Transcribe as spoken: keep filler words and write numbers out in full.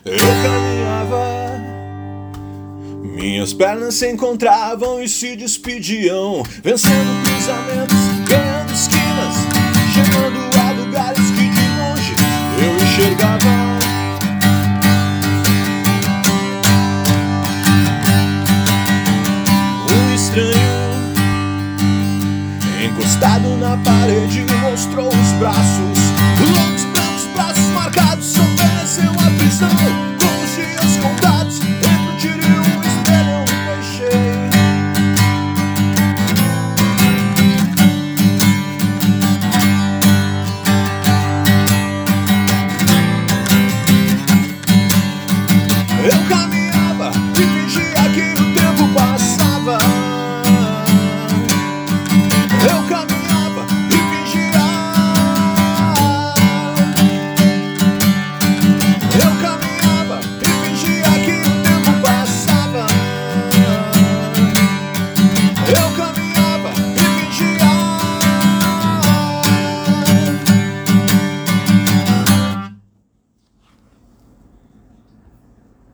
Eu caminhava, minhas pernas se encontravam e se despediam, vencendo cruzamentos, ganhando esquinas, chegando a lugares que de longe eu enxergava. Um estranho, encostado na parede, mostrou os braços, longos brancos, braços marcados, ofereceu a prisão. Com os dias contados, entre um tiro e um espelho eu me deixei. Eu caminhei